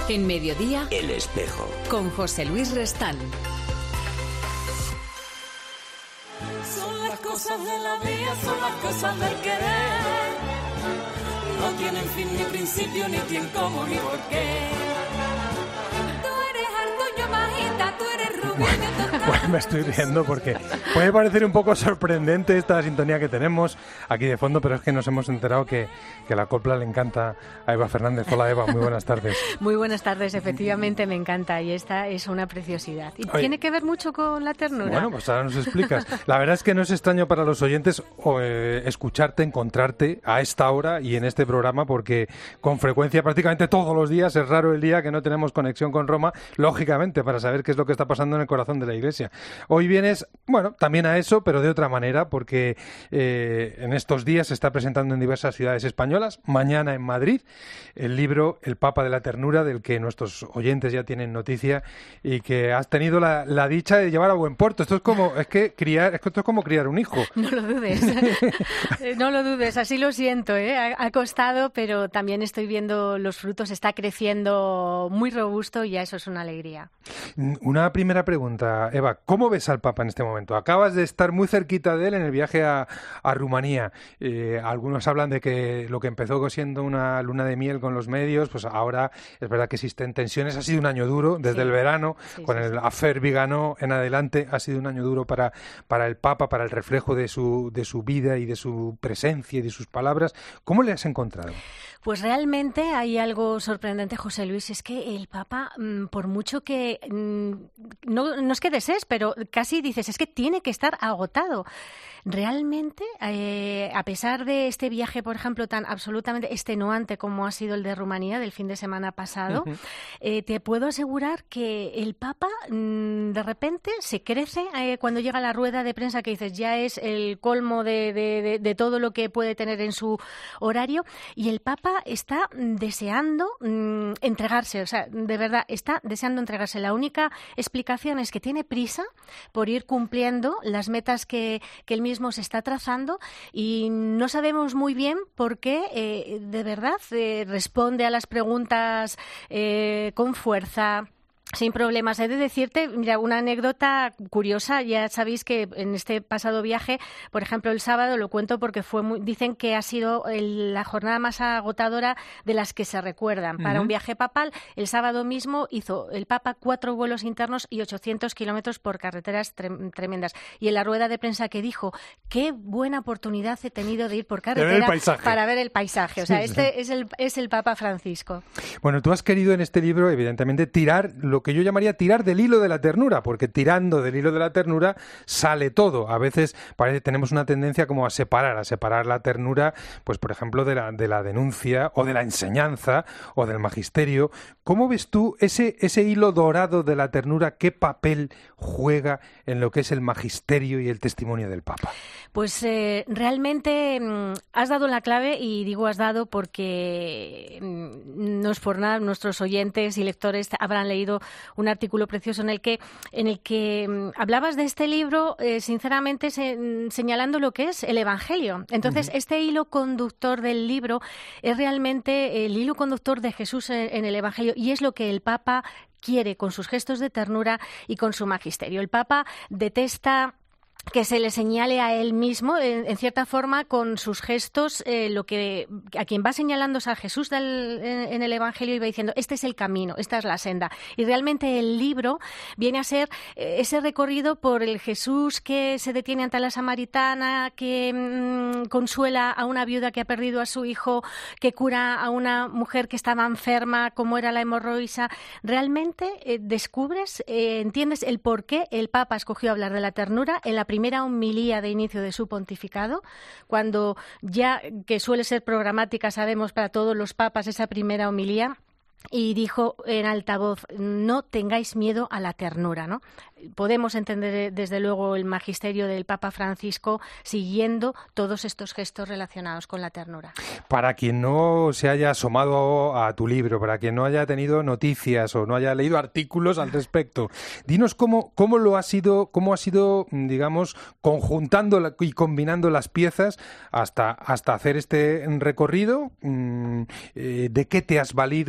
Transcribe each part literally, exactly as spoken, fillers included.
En Mediodía, El Espejo. Con José Luis Restán. Son las cosas de la vida, son las cosas del querer. No tienen fin ni principio, ni quién, cómo, ni por qué. Tú eres harto, yo bajita, tú eres rubia, yo total. Pues me estoy riendo porque puede parecer un poco sorprendente esta sintonía que tenemos aquí de fondo, pero es que nos hemos enterado que, que la copla le encanta a Eva Fernández. Hola Eva, muy buenas tardes. Muy buenas tardes, efectivamente me encanta y esta es una preciosidad. ¿Y Oye, tiene que ver mucho con la ternura? Bueno, pues ahora nos explicas. La verdad es que no es extraño para los oyentes eh, escucharte, encontrarte a esta hora y en este programa, porque con frecuencia, prácticamente todos los días, es raro el día que no tenemos conexión con Roma, lógicamente, para saber qué es lo que está pasando en el corazón de la Iglesia. Hoy vienes, bueno, también a eso, pero de otra manera, porque eh, en estos días se está presentando en diversas ciudades españolas, mañana en Madrid, el libro El Papa de la Ternura, del que nuestros oyentes ya tienen noticia y que has tenido la, la dicha de llevar a buen puerto. Esto es como, es que criar, es que esto es como criar un hijo. No lo dudes, no lo dudes, así lo siento, ¿eh? ha, ha costado, pero también estoy viendo los frutos, está creciendo muy robusto y ya eso es una alegría. Una primera pregunta, Eva, ¿cómo ves al Papa en este momento? Acabas de estar muy cerquita de él en el viaje a, a Rumanía. Eh, algunos hablan de que lo que empezó siendo una luna de miel con los medios, pues ahora es verdad que existen tensiones. Ha sido un año duro desde Sí. el verano, Sí, con sí, el sí. affair Viganò en adelante. Ha sido un año duro para, para el Papa, para el reflejo de su, de su vida y de su presencia y de sus palabras. ¿Cómo le has encontrado? Pues realmente hay algo sorprendente, José Luis, es que el Papa, mmm, por mucho que, mmm, no, no es que desees, pero casi dices, es que tiene que estar agotado. Realmente, eh, a pesar de este viaje, por ejemplo, tan absolutamente extenuante como ha sido el de Rumanía del fin de semana pasado, uh-huh. eh, te puedo asegurar que el Papa mmm, de repente se crece eh, cuando llega a la rueda de prensa que dices, ya es el colmo de, de, de, de todo lo que puede tener en su horario, y el Papa está deseando mmm, entregarse, o sea, de verdad, está deseando entregarse. La única explicación es que tiene prisa por ir cumpliendo las metas que, que él mismo se está trazando y no sabemos muy bien por qué, eh, de verdad, eh, responde a las preguntas eh, con fuerza, sin problemas. He de decirte, mira, una anécdota curiosa. Ya sabéis que en este pasado viaje, por ejemplo, el sábado, lo cuento porque fue muy, dicen que ha sido el, la jornada más agotadora de las que se recuerdan. Para uh-huh. un viaje papal, el sábado mismo hizo el Papa cuatro vuelos internos y ochocientos kilómetros por carreteras tre- tremendas. Y en la rueda de prensa que dijo, qué buena oportunidad he tenido de ir por carretera ver para ver el paisaje. O sea, este es el, es el Papa Francisco. Bueno, tú has querido en este libro, evidentemente, tirar lo que yo llamaría tirar del hilo de la ternura, porque tirando del hilo de la ternura sale todo. A veces parece tenemos una tendencia como a separar, a separar la ternura, pues por ejemplo, de la, de la denuncia o de la enseñanza o del magisterio. ¿Cómo ves tú ese, ese hilo dorado de la ternura? ¿Qué papel juega en lo que es el magisterio y el testimonio del Papa? Pues eh, realmente mmm, has dado la clave, y digo has dado porque mmm, no es por nada, nuestros oyentes y lectores habrán leído un artículo precioso en el que en el que mmm, hablabas de este libro, eh, sinceramente se, mmm, señalando lo que es el Evangelio. Entonces, uh-huh. este hilo conductor del libro es realmente el hilo conductor de Jesús en, en el Evangelio, y es lo que el Papa quiere con sus gestos de ternura y con su magisterio. El Papa detesta que se le señale a él mismo, en, en cierta forma, con sus gestos, eh, lo que a quien va señalando es a Jesús del, en, en el Evangelio, y va diciendo, este es el camino, esta es la senda. Y realmente el libro viene a ser eh, ese recorrido por el Jesús que se detiene ante la samaritana, que mmm, consuela a una viuda que ha perdido a su hijo, que cura a una mujer que estaba enferma, como era la hemorroisa. Realmente eh, descubres, eh, entiendes el por qué el Papa escogió hablar de la ternura en la primera homilía de inicio de su pontificado, cuando ya, que suele ser programática, sabemos, para todos los papas esa primera homilía, y dijo en alta voz, no tengáis miedo a la ternura, ¿no? Podemos entender desde luego el magisterio del Papa Francisco siguiendo todos estos gestos relacionados con la ternura. Para quien no se haya asomado a tu libro, para quien no haya tenido noticias o no haya leído artículos al respecto, dinos cómo, cómo lo ha sido, cómo ha sido, digamos, conjuntando la, y combinando las piezas hasta, hasta hacer este recorrido. Eh, ¿De qué te has valido?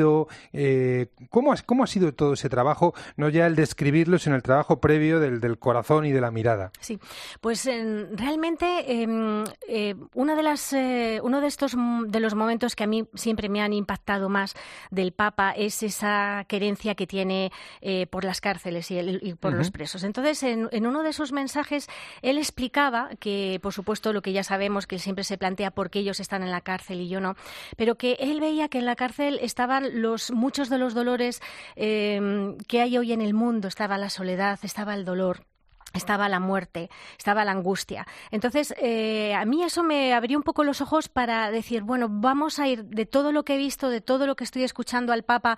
Eh, ¿cómo, ha, ¿Cómo ha sido todo ese trabajo? No ya el describirlo, sino el trabajo previo del, del corazón y de la mirada. Sí, pues eh, realmente eh, eh, una de las, eh, uno de estos de los momentos que a mí siempre me han impactado más del Papa es esa querencia que tiene eh, por las cárceles y, el, y por uh-huh. los presos. Entonces, en, en uno de sus mensajes, él explicaba que, por supuesto, lo que ya sabemos, que él siempre se plantea por qué ellos están en la cárcel y yo no, pero que él veía que en la cárcel estaban los muchos de los dolores eh, que hay hoy en el mundo. Estaba la soledad, estaba el dolor, estaba la muerte, estaba la angustia. Entonces, eh, a mí eso me abrió un poco los ojos para decir, bueno, vamos a ir de todo lo que he visto, de todo lo que estoy escuchando al Papa,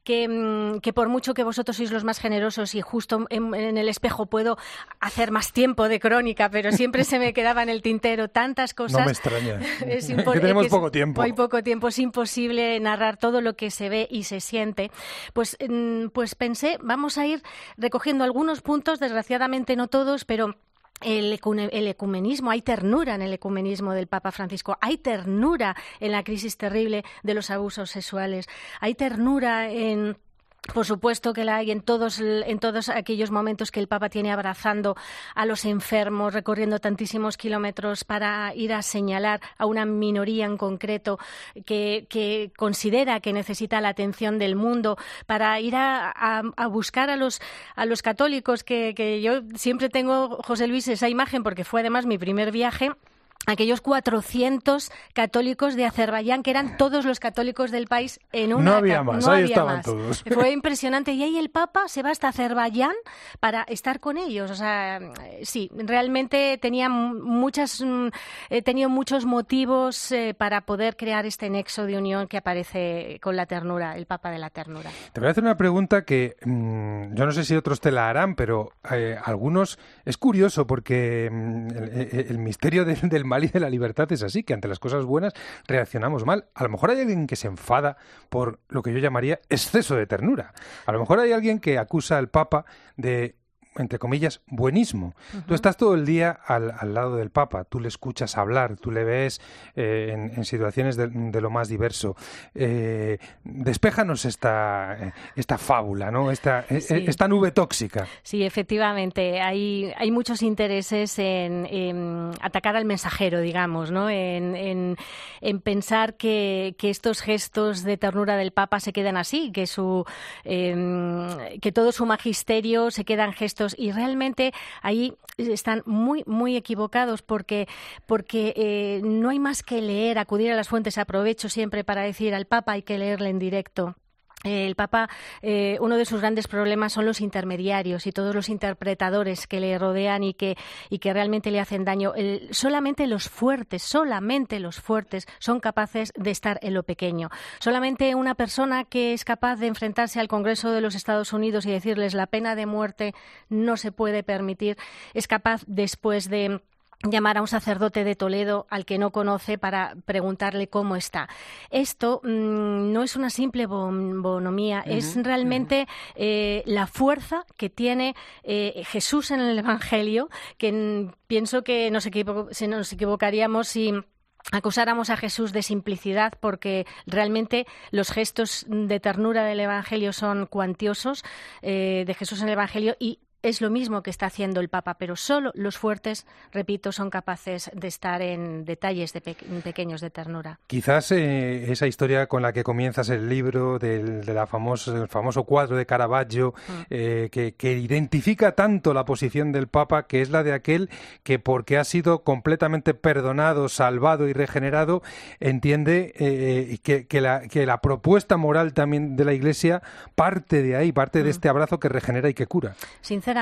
que, que por mucho que vosotros sois los más generosos y justo en, en el espejo puedo hacer más tiempo de crónica, pero siempre se me quedaba en el tintero tantas cosas. No me extraña. Es impo- que tenemos es, poco tiempo. Hay poco tiempo, es imposible narrar todo lo que se ve y se siente. Pues, pues pensé, vamos a ir recogiendo algunos puntos, desgraciadamente no todos, pero El, el ecumenismo, hay ternura en el ecumenismo del Papa Francisco, hay ternura en la crisis terrible de los abusos sexuales, hay ternura en... Por supuesto que la hay en todos, en todos aquellos momentos que el Papa tiene abrazando a los enfermos, recorriendo tantísimos kilómetros para ir a señalar a una minoría en concreto que, que considera que necesita la atención del mundo, para ir a, a, a buscar a los, a los católicos, que, que yo siempre tengo, José Luis, esa imagen, porque fue además mi primer viaje. Aquellos cuatrocientos católicos de Azerbaiyán, que eran todos los católicos del país en una... No había más, no ahí había estaban más. todos. Fue impresionante. Y ahí el Papa se va hasta Azerbaiyán para estar con ellos. O sea, sí, realmente tenía muchas, he tenido muchos motivos eh, para poder crear este nexo de unión que aparece con la ternura, el Papa de la ternura. Te voy a hacer una pregunta que mmm, yo no sé si otros te la harán, pero eh, algunos... Es curioso porque mmm, el, el misterio del, del mal y de la libertad es así, que ante las cosas buenas reaccionamos mal. A lo mejor hay alguien que se enfada por lo que yo llamaría exceso de ternura. A lo mejor hay alguien que acusa al Papa de, entre comillas, buenismo. Uh-huh. Tú estás todo el día al, al lado del Papa, tú le escuchas hablar, tú le ves eh, en, en situaciones de, de lo más diverso. Eh, despéjanos esta, esta fábula, ¿no? Esta, sí. esta nube tóxica. Sí, efectivamente. Hay, hay muchos intereses en, en atacar al mensajero, digamos, ¿no? En, en, en pensar que, que estos gestos de ternura del Papa se quedan así, que, su, eh, que todo su magisterio se quedan gestos. Y realmente ahí están muy, muy equivocados porque, porque eh, no hay más que leer, acudir a las fuentes. Aprovecho siempre para decir al Papa hay que leerle en directo. El Papa, eh, uno de sus grandes problemas son los intermediarios y todos los interpretadores que le rodean y que, y que realmente le hacen daño. El, solamente los fuertes, solamente los fuertes son capaces de estar en lo pequeño. Solamente una persona que es capaz de enfrentarse al Congreso de los Estados Unidos y decirles la pena de muerte no se puede permitir, es capaz después de llamar a un sacerdote de Toledo al que no conoce para preguntarle cómo está. Esto mmm, no es una simple bon- bonomía, uh-huh, es realmente uh-huh. eh, la fuerza que tiene eh, Jesús en el Evangelio, que n- pienso que nos, equivo- se nos equivocaríamos si acusáramos a Jesús de simplicidad, porque realmente los gestos de ternura del Evangelio son cuantiosos, eh, de Jesús en el Evangelio, y es lo mismo que está haciendo el Papa, pero solo los fuertes, repito, son capaces de estar en detalles de pe- pequeños de ternura. Quizás eh, esa historia con la que comienzas el libro del, de la famoso, del famoso cuadro de Caravaggio, mm. eh, que, que identifica tanto la posición del Papa, que es la de aquel que, porque ha sido completamente perdonado, salvado y regenerado, entiende eh, que, que, la, que la propuesta moral también de la Iglesia parte de ahí, parte mm. de este abrazo que regenera y que cura. Sinceramente,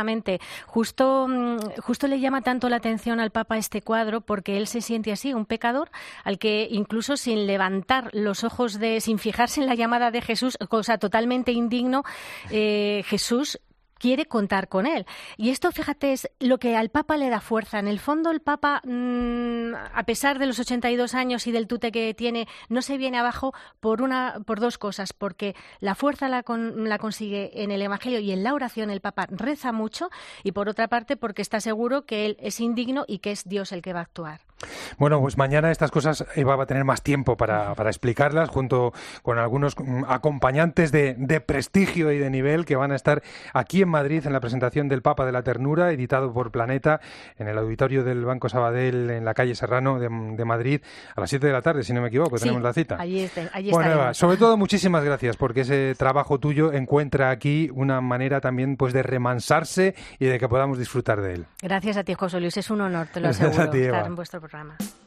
justo, justo le llama tanto la atención al Papa este cuadro porque él se siente así, un pecador al que incluso sin levantar los ojos, de, sin fijarse en la llamada de Jesús, cosa totalmente indigno, eh, Jesús quiere contar con él. Y esto, fíjate, es lo que al Papa le da fuerza. En el fondo, el Papa, mmm, a pesar de los ochenta y dos años y del tute que tiene, no se viene abajo por una, por dos cosas. Porque la fuerza la, con, la consigue en el Evangelio y en la oración. El Papa reza mucho. Y por otra parte, porque está seguro que él es indigno y que es Dios el que va a actuar. Bueno, pues mañana estas cosas Eva va a tener más tiempo para, para explicarlas, junto con algunos acompañantes de, de prestigio y de nivel que van a estar aquí en Madrid en la presentación del Papa de la Ternura, editado por Planeta, en el auditorio del Banco Sabadell, en la calle Serrano de, de Madrid, a las siete de la tarde, si no me equivoco, sí, tenemos la cita. Allí, este, allí bueno, estaremos. Eva, sobre todo muchísimas gracias, porque ese trabajo tuyo encuentra aquí una manera también pues de remansarse y de que podamos disfrutar de él. Gracias a ti, José Luis, es un honor, te lo aseguro, ti, estar en vuestro programa.